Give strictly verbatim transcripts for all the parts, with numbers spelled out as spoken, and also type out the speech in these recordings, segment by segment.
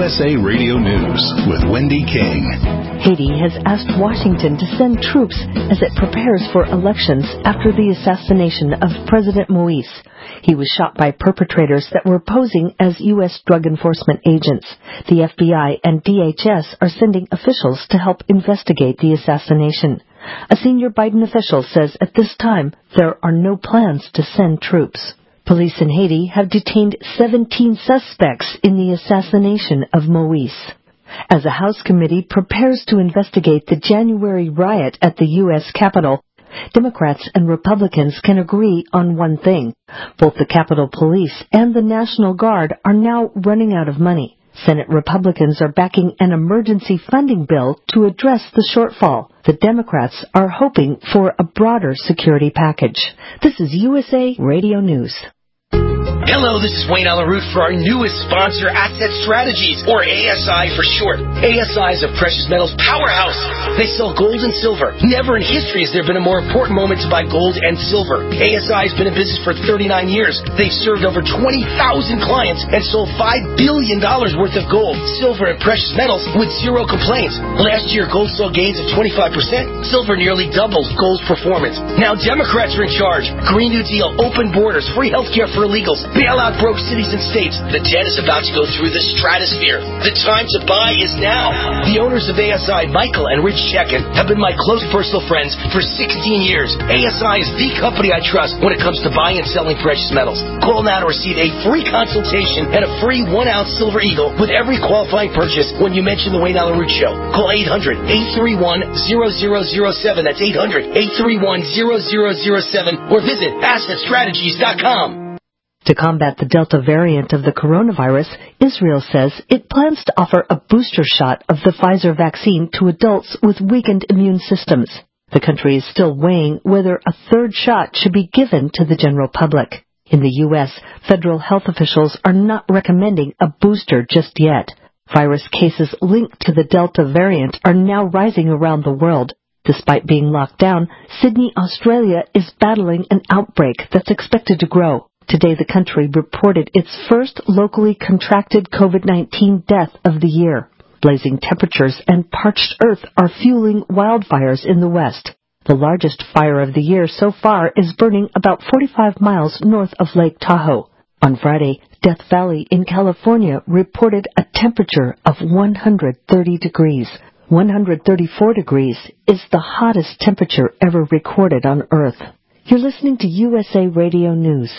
S A Radio News with Wendy King. Haiti has asked Washington to send troops as it prepares for elections after the assassination of President Moïse. He was shot by perpetrators that were posing as U S drug enforcement agents. The F B I and D H S are sending officials to help investigate the assassination. A senior Biden official says at this time there are no plans to send troops. Police in Haiti have detained seventeen suspects in the assassination of Moïse. As a House committee prepares to investigate the January riot at the U S Capitol, Democrats and Republicans can agree on one thing. Both the Capitol Police and the National Guard are now running out of money. Senate Republicans are backing an emergency funding bill to address the shortfall. The Democrats are hoping for a broader security package. This is U S A Radio News. Hello, this is Wayne Alaroot for our newest sponsor, Asset Strategies, or A S I for short. A S I is a precious metals powerhouse. They sell gold and silver. Never in history has there been a more important moment to buy gold and silver. A S I has been in business for thirty-nine years. They've served over twenty thousand clients and sold five billion dollars worth of gold, silver, and precious metals with zero complaints. Last year, gold saw gains of twenty-five percent. Silver nearly doubled gold's performance. Now Democrats are in charge. Green New Deal, open borders, free health care for illegals, bail out broke cities and states. The debt is about to go through the stratosphere. The time to buy is now. The owners of A S I, Michael and Rich Chekin, have been my close personal friends for sixteen years. A S I is the company I trust when it comes to buying and selling precious metals. Call now to receive a free consultation and a free one-ounce Silver Eagle with every qualifying purchase when you mention the Wayne Alaroot Show. Call eight hundred, eight three one, zero zero zero seven. That's eight hundred, eight three one, zero zero zero seven. Or visit asset strategies dot com. To combat the Delta variant of the coronavirus, Israel says it plans to offer a booster shot of the Pfizer vaccine to adults with weakened immune systems. The country is still weighing whether a third shot should be given to the general public. In the U S, federal health officials are not recommending a booster just yet. Virus cases linked to the Delta variant are now rising around the world. Despite being locked down, Sydney, Australia is battling an outbreak that's expected to grow. Today, the country reported its first locally contracted COVID nineteen death of the year. Blazing temperatures and parched earth are fueling wildfires in the west. The largest fire of the year so far is burning about forty-five miles north of Lake Tahoe. On Friday, Death Valley in California reported a temperature of one hundred thirty degrees. one hundred thirty-four degrees is the hottest temperature ever recorded on Earth. You're listening to U S A Radio News.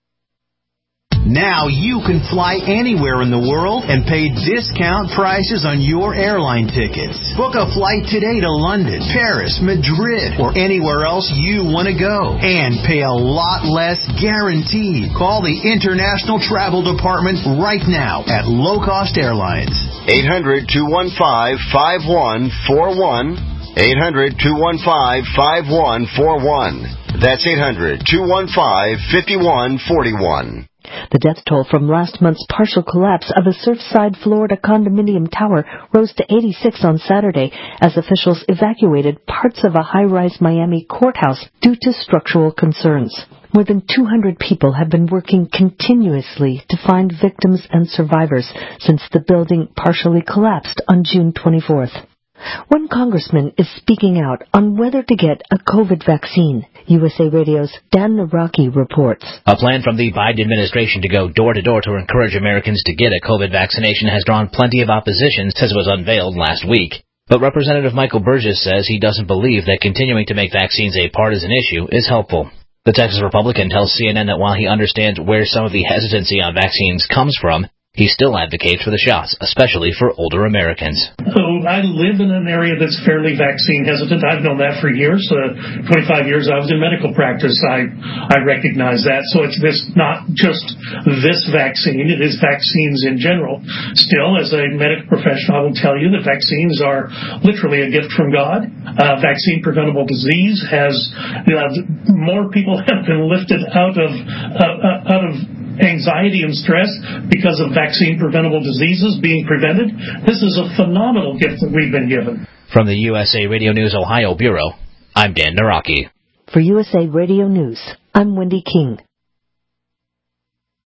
Now you can fly anywhere in the world and pay discount prices on your airline tickets. Book a flight today to London, Paris, Madrid, or anywhere else you want to go. And pay a lot less guaranteed. Call the International Travel Department right now at Low Cost Airlines. eight hundred, two one five, five one four one. eight hundred, two one five, five one four one. That's eight hundred, two one five, five one four one. The death toll from last month's partial collapse of a Surfside, Florida condominium tower rose to eighty-six on Saturday as officials evacuated parts of a high-rise Miami courthouse due to structural concerns. More than two hundred people have been working continuously to find victims and survivors since the building partially collapsed on June twenty-fourth. One congressman is speaking out on whether to get a COVID vaccine. U S A Radio's Dan Naraki reports. A plan from the Biden administration to go door-to-door to encourage Americans to get a COVID vaccination has drawn plenty of opposition since it was unveiled last week. But Representative Michael Burgess says he doesn't believe that continuing to make vaccines a partisan issue is helpful. The Texas Republican tells C N N that while he understands where some of the hesitancy on vaccines comes from, he still advocates for the shots, especially for older Americans. So I live in an area that's fairly vaccine hesitant. I've known that for years. Uh, twenty-five years I was in medical practice. I I recognize that. So it's this not just this vaccine. It is vaccines in general. Still, as a medical professional, I will tell you that vaccines are literally a gift from God. Uh, vaccine preventable disease has uh, more people have been lifted out of uh, out of anxiety and stress because of vaccine preventable diseases being prevented. This is a phenomenal gift that we've been given. From the U S A Radio News Ohio Bureau, I'm Dan Naraki. For U S A Radio News, I'm Wendy King.